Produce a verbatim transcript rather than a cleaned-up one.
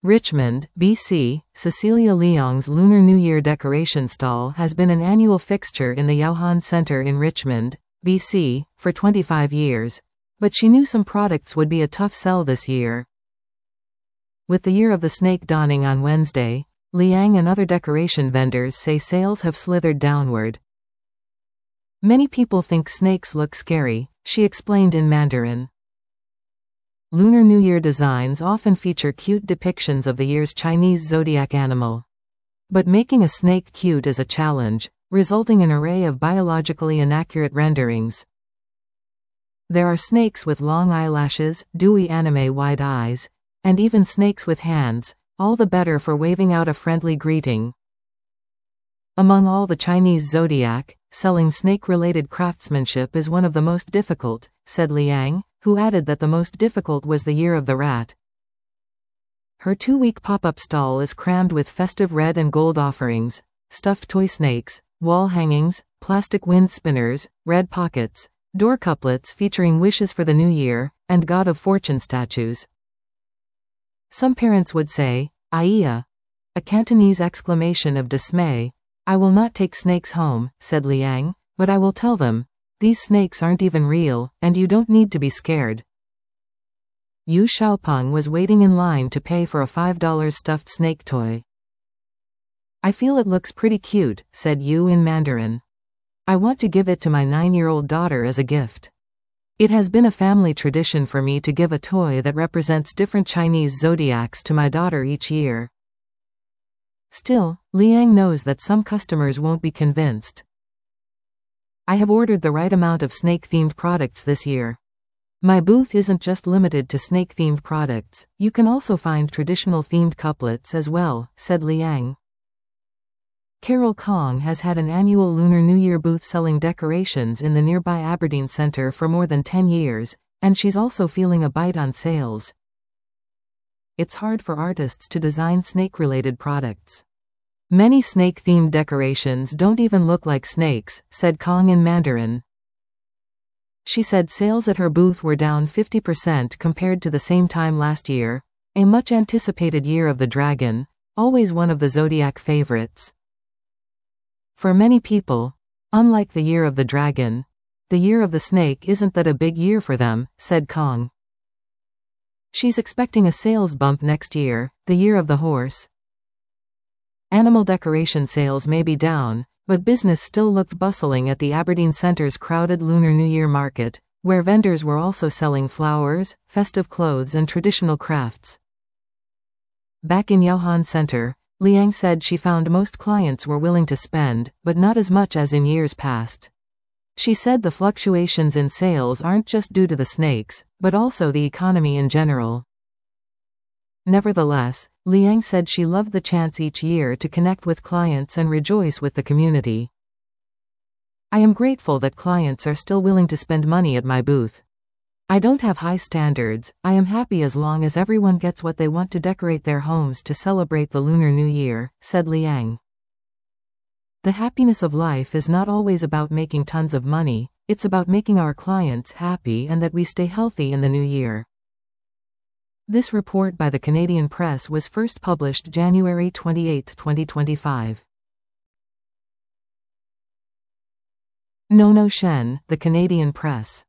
Richmond, B C, Cecilia Leong's Lunar New Year decoration stall has been an annual fixture in the Yauhan Center in Richmond, B C, for twenty-five years, but she knew some products would be a tough sell this year. With the Year of the Snake dawning on Wednesday, Liang and other decoration vendors say sales have slithered downward. Many people think snakes look scary, she explained in Mandarin. Lunar New Year designs often feature cute depictions of the year's Chinese zodiac animal. But making a snake cute is a challenge, resulting in an array of biologically inaccurate renderings. There are snakes with long eyelashes, dewy anime-wide eyes, and even snakes with hands, all the better for waving out a friendly greeting. Among all the Chinese zodiac, selling snake-related craftsmanship is one of the most difficult, said Liang, who added that the most difficult was the Year of the Rat. Her two-week pop-up stall is crammed with festive red and gold offerings, stuffed toy snakes, wall hangings, plastic wind spinners, red pockets, door couplets featuring wishes for the new year, and God of Fortune statues. Some parents would say, "Aia," a Cantonese exclamation of dismay. "I will not take snakes home," said Liang, "but I will tell them, these snakes aren't even real, and you don't need to be scared." Yu Xiaopeng was waiting in line to pay for a five dollar stuffed snake toy. "I feel it looks pretty cute," said Yu in Mandarin. "I want to give it to my nine-year-old daughter as a gift. It has been a family tradition for me to give a toy that represents different Chinese zodiacs to my daughter each year." Still, Liang knows that some customers won't be convinced. "I have ordered the right amount of snake-themed products this year. My booth isn't just limited to snake-themed products, you can also find traditional-themed couplets as well," said Liang. Carol Kong has had an annual Lunar New Year booth selling decorations in the nearby Aberdeen Centre for more than ten years, and she's also feeling a bite on sales. It's hard for artists to design snake-related products. Many snake-themed decorations don't even look like snakes, said Kong in Mandarin. She said sales at her booth were down fifty percent compared to the same time last year, a much-anticipated Year of the Dragon, always one of the zodiac favorites. For many people, unlike the Year of the Dragon, the Year of the Snake isn't that a big year for them, said Kong. She's expecting a sales bump next year, the Year of the Horse. Animal decoration sales may be down, but business still looked bustling at the Aberdeen Centre's crowded Lunar New Year market, where vendors were also selling flowers, festive clothes and traditional crafts. Back in Yauhan Center, Liang said she found most clients were willing to spend, but not as much as in years past. She said the fluctuations in sales aren't just due to the snakes, but also the economy in general. Nevertheless, Liang said she loved the chance each year to connect with clients and rejoice with the community. "I am grateful that clients are still willing to spend money at my booth. I don't have high standards, I am happy as long as everyone gets what they want to decorate their homes to celebrate the Lunar New Year," said Liang. "The happiness of life is not always about making tons of money, it's about making our clients happy and that we stay healthy in the new year." This report by the Canadian Press was first published January twenty-eighth, twenty twenty-five. Nono Shen, the Canadian Press.